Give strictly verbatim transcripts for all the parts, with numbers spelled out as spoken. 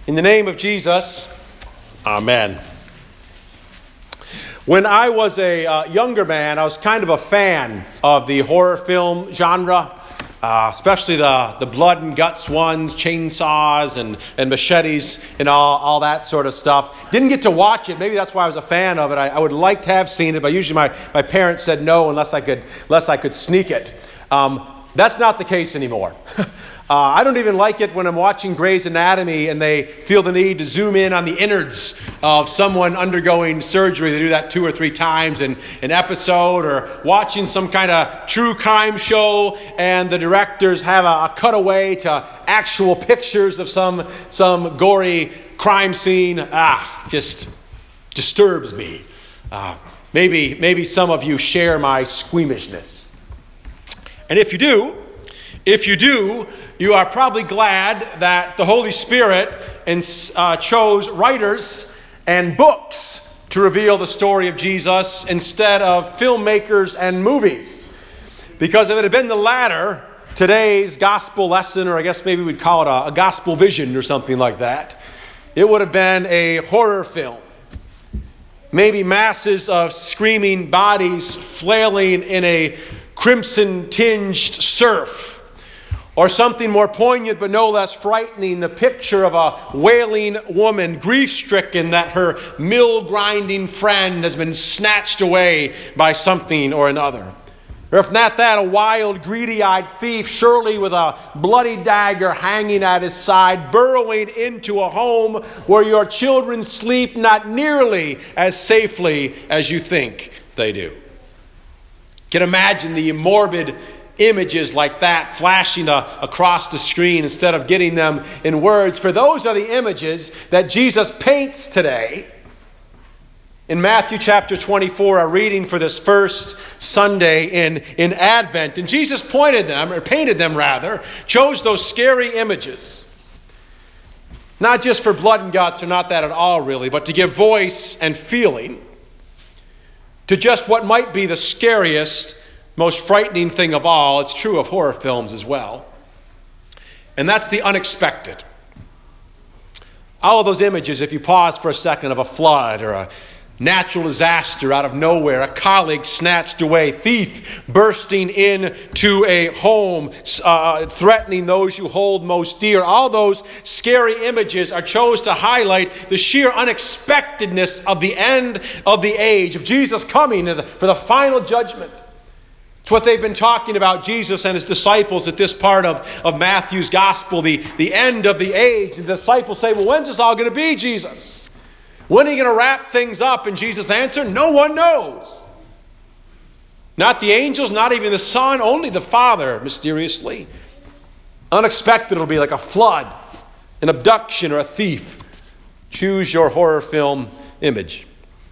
In the name of Jesus, amen. When I was a uh, younger man, I was kind of a fan of the horror film genre, uh, especially the, the blood and guts ones, chainsaws and, and machetes and all, all that sort of stuff. Didn't get to watch it. Maybe that's why I was a fan of it. I, I would like to have seen it, but usually my, my parents said no unless I could, unless I could sneak it. Um, that's not the case anymore. Uh, I don't even like it when I'm watching Grey's Anatomy and they feel the need to zoom in on the innards of someone undergoing surgery. They do that two or three times in an episode, or watching some kind of true crime show and the directors have a, a cutaway to actual pictures of some, some gory crime scene. Ah, just disturbs me. Uh, maybe, maybe some of you share my squeamishness. And if you do, if you do, you are probably glad that the Holy Spirit uh, chose writers and books to reveal the story of Jesus instead of filmmakers and movies. Because if it had been the latter, today's gospel lesson, or I guess maybe we'd call it a, a gospel vision or something like that, it would have been a horror film. Maybe masses of screaming bodies flailing in a crimson-tinged surf. Or something more poignant but no less frightening, the picture of a wailing woman, grief-stricken that her mill-grinding friend has been snatched away by something or another. Or if not that, a wild, greedy-eyed thief, surely with a bloody dagger hanging at his side, burrowing into a home where your children sleep not nearly as safely as you think they do. You can imagine the morbid images like that flashing uh, across the screen instead of getting them in words. For those are the images that Jesus paints today. In Matthew chapter twenty-four, our reading for this first Sunday in, in Advent. And Jesus pointed them, or painted them rather, chose those scary images. Not just for blood and guts, or not that at all really, but to give voice and feeling to just what might be the scariest, most frightening thing of all. It's true of horror films as well. And that's the unexpected. All of those images, if you pause for a second, of a flood or a natural disaster out of nowhere, a colleague snatched away, thief bursting into a home, uh, threatening those you hold most dear. All those scary images are chose to highlight the sheer unexpectedness of the end of the age, of Jesus coming for the final judgment. It's what they've been talking about, Jesus and his disciples, at this part of, of Matthew's gospel, the, the end of the age. The disciples say, well, when's this all going to be, Jesus? When are you going to wrap things up? And Jesus answered, no one knows. Not the angels, not even the Son, only the Father, mysteriously. Unexpected, it'll be like a flood, an abduction, or a thief. Choose your horror film image.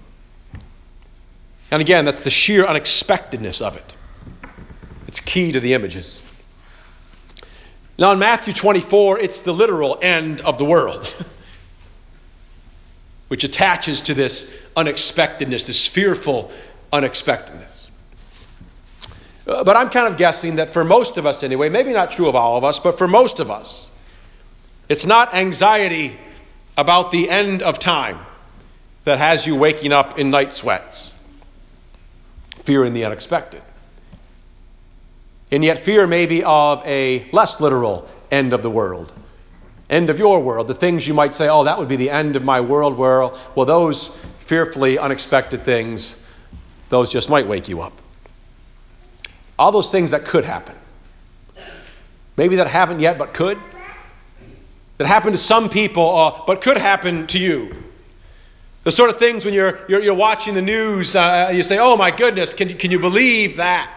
And again, that's the sheer unexpectedness of it. It's key to the images. Now in Matthew twenty-four, it's the literal end of the world, which attaches to this unexpectedness, this fearful unexpectedness. Uh, but I'm kind of guessing that for most of us anyway, maybe not true of all of us, but for most of us, it's not anxiety about the end of time that has you waking up in night sweats, fearing the unexpected. And yet fear maybe of a less literal end of the world, end of your world, the things you might say, oh, that would be the end of my world. Well, well, those fearfully unexpected things, those just might wake you up. All those things that could happen. Maybe that haven't yet, but could. That happened to some people, uh, but could happen to you. The sort of things when you're you're, you're watching the news, uh, you say, oh my goodness, can you, can you believe that?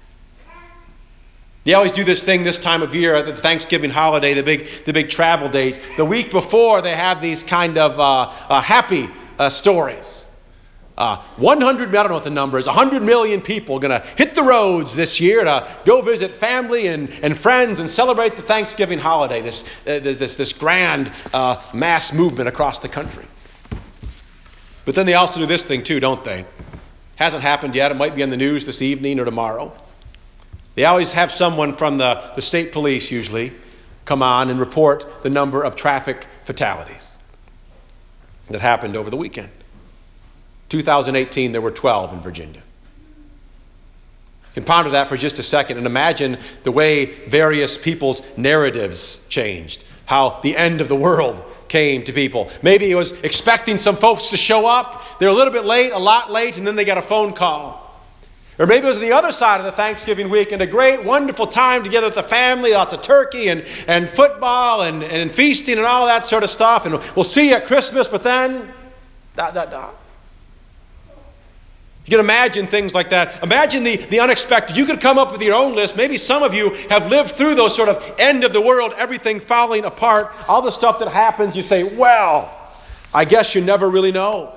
They always do this thing this time of year, the Thanksgiving holiday, the big the big travel date. The week before, they have these kind of uh, uh, happy uh, stories. Uh, one hundred, I don't know what the number is, one hundred million people are going to hit the roads this year to go visit family and, and friends and celebrate the Thanksgiving holiday, this, uh, this, this grand uh, mass movement across the country. But then they also do this thing too, don't they? Hasn't happened yet. It might be on the news this evening or tomorrow. They always have someone from the, the state police usually come on and report the number of traffic fatalities that happened over the weekend. two thousand eighteen, there were twelve in Virginia. You can ponder that for just a second and imagine the way various people's narratives changed. How the end of the world came to people. Maybe it was expecting some folks to show up. They're a little bit late, a lot late, and then they got a phone call. Or maybe it was the other side of the Thanksgiving weekend, a great, wonderful time together with the family, lots of turkey and, and football and, and feasting and all that sort of stuff. And we'll see you at Christmas, but then, dot, dot, dot. You can imagine things like that. Imagine the, the unexpected. You could come up with your own list. Maybe some of you have lived through those sort of end of the world, everything falling apart, all the stuff that happens. You say, well, I guess you never really know.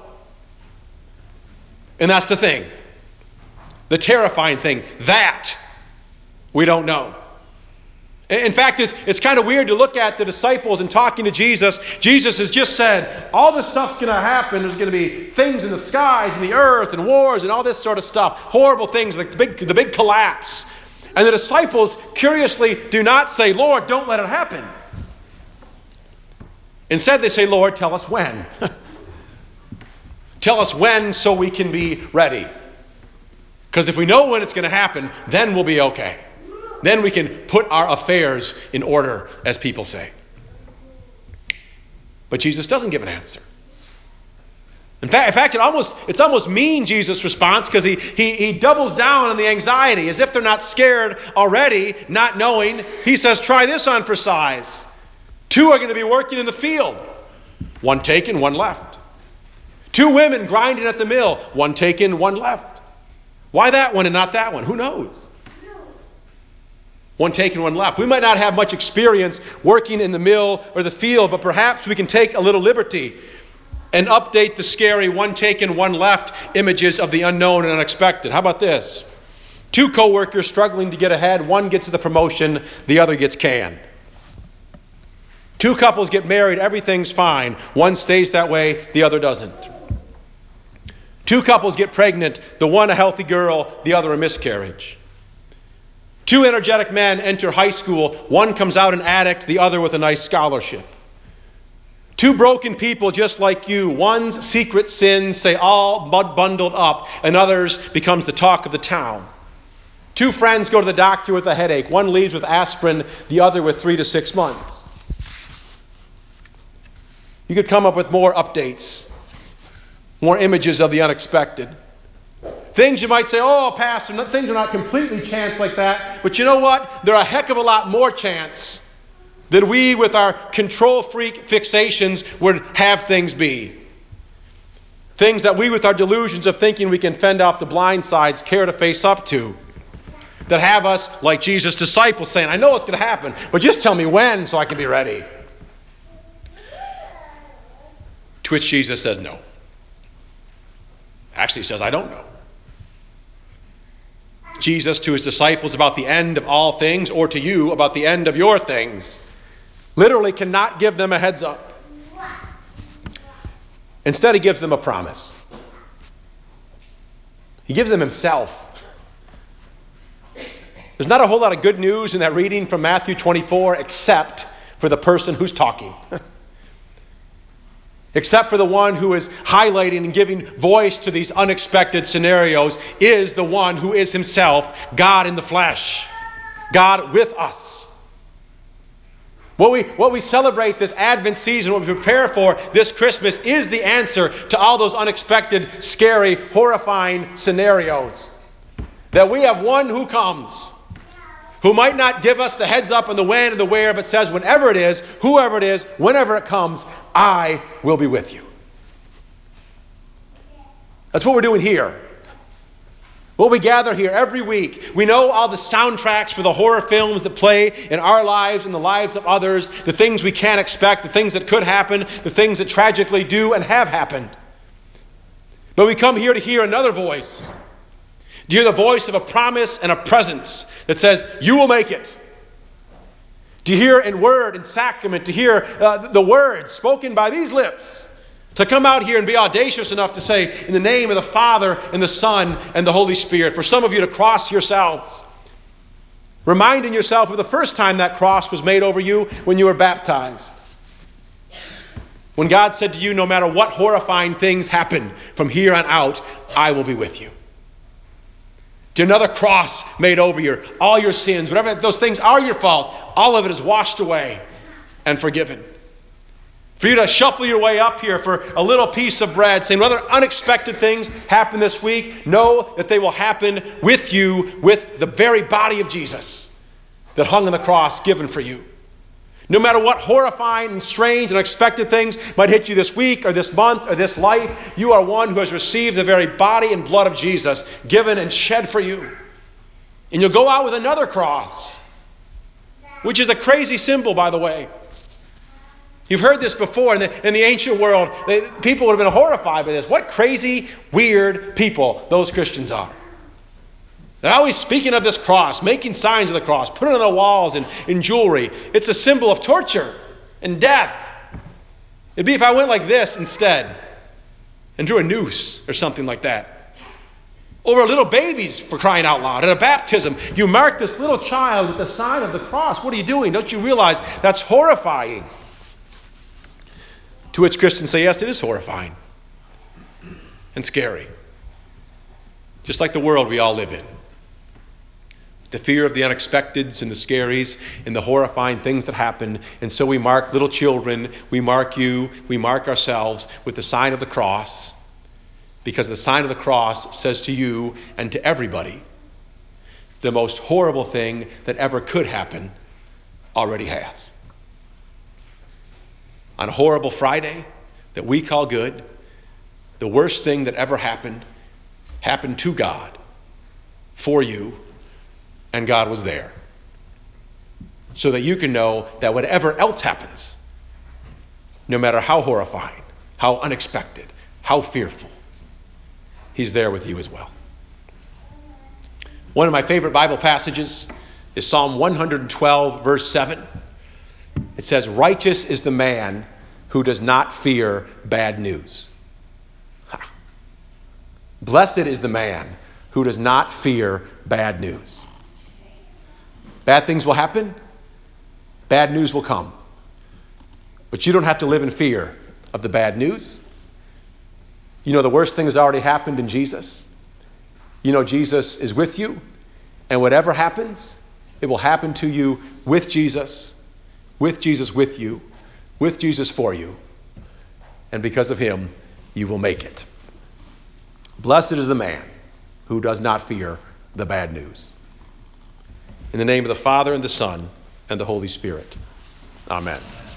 And that's the thing. The terrifying thing. That we don't know. In fact, it's, it's kind of weird to look at the disciples and talking to Jesus. Jesus has just said, all this stuff's going to happen. There's going to be things in the skies and the earth and wars and all this sort of stuff. Horrible things, like the big, the big collapse. And the disciples curiously do not say, Lord, don't let it happen. Instead, they say, Lord, tell us when. Tell us when so we can be ready. Because if we know when it's going to happen, then we'll be okay. Then we can put our affairs in order, as people say. But Jesus doesn't give an answer. In fact, in fact it almost, it's almost mean, Jesus' response, because he, he, he doubles down on the anxiety, as if they're not scared already, not knowing. He says, try this on for size. Two are going to be working in the field. One taken, one left. Two women grinding at the mill. One taken, one left. Why that one and not that one? Who knows? One taken, one left. We might not have much experience working in the mill or the field, but perhaps we can take a little liberty and update the scary one taken, one left images of the unknown and unexpected. How about this? Two co-workers struggling to get ahead. One gets the promotion, the other gets canned. Two couples get married, everything's fine. One stays that way, the other doesn't. Two couples get pregnant, the one a healthy girl, the other a miscarriage. Two energetic men enter high school. One comes out an addict, the other with a nice scholarship. Two broken people just like you. One's secret sins say all mud bundled up, and others becomes the talk of the town. Two friends go to the doctor with a headache. One leaves with aspirin, the other with three to six months. You could come up with more updates, more images of the unexpected. Things you might say, oh, Pastor, things are not completely chance like that. But you know what? They're a heck of a lot more chance than we, with our control freak fixations, would have things be. Things that we, with our delusions of thinking we can fend off the blind sides, care to face up to. That have us, like Jesus' disciples, saying, I know what's going to happen, but just tell me when so I can be ready. To which Jesus says no. Actually, he says, I don't know. Jesus to his disciples about the end of all things, or to you about the end of your things, literally cannot give them a heads up. Instead, he gives them a promise. He gives them himself. There's not a whole lot of good news in that reading from Matthew twenty-four, except for the person who's talking. Except for the one who is highlighting and giving voice to these unexpected scenarios, is the one who is himself God in the flesh. God with us. What we, what we celebrate this Advent season, what we prepare for this Christmas, is the answer to all those unexpected, scary, horrifying scenarios. That we have one who comes, who might not give us the heads up on the when and the where, but says whenever it is, whoever it is, whenever it comes, I will be with you. That's what we're doing here. What we gather here every week. We know all the soundtracks for the horror films that play in our lives and the lives of others, the things we can't expect, the things that could happen, the things that tragically do and have happened. But we come here to hear another voice. To hear the voice of a promise and a presence that says, you will make it. To hear in word and sacrament, to hear uh, the words spoken by these lips, to come out here and be audacious enough to say, in the name of the Father and the Son and the Holy Spirit. For some of you to cross yourselves, reminding yourself of the first time that cross was made over you when you were baptized. When God said to you, no matter what horrifying things happen from here on out, I will be with you. To another cross made over you, all your sins, whatever those things are your fault, all of it is washed away and forgiven. For you to shuffle your way up here for a little piece of bread, saying whether unexpected things happen this week, know that they will happen with you, with the very body of Jesus that hung on the cross given for you. No matter what horrifying and strange and unexpected things might hit you this week or this month or this life, you are one who has received the very body and blood of Jesus given and shed for you. And you'll go out with another cross, which is a crazy symbol, by the way. You've heard this before in the, in the ancient world. They, people would have been horrified by this. What crazy, weird people those Christians are. They're always speaking of this cross, making signs of the cross, putting it on the walls and in jewelry. It's a symbol of torture and death. It'd be if I went like this instead and drew a noose or something like that. Over little babies, for crying out loud. At a baptism, you mark this little child with the sign of the cross. What are you doing? Don't you realize that's horrifying? To which Christians say, yes, it is horrifying and scary. Just like the world we all live in. The fear of the unexpecteds and the scaries and the horrifying things that happen. And so we mark little children, we mark you, we mark ourselves with the sign of the cross. Because the sign of the cross says to you and to everybody, the most horrible thing that ever could happen already has. On a horrible Friday that we call good, the worst thing that ever happened, happened to God, for you, and God was there. So that you can know that whatever else happens, no matter how horrifying, how unexpected, how fearful, He's there with you as well. One of my favorite Bible passages is Psalm one twelve, verse seven. It says, righteous is the man who does not fear bad news. Ha. Blessed is the man who does not fear bad news. Bad things will happen. Bad news will come. But you don't have to live in fear of the bad news. You know the worst thing has already happened in Jesus. You know Jesus is with you. And whatever happens, it will happen to you with Jesus. With Jesus with you. With Jesus for you. And because of Him, you will make it. Blessed is the man who does not fear the bad news. In the name of the Father, and the Son, and the Holy Spirit. Amen.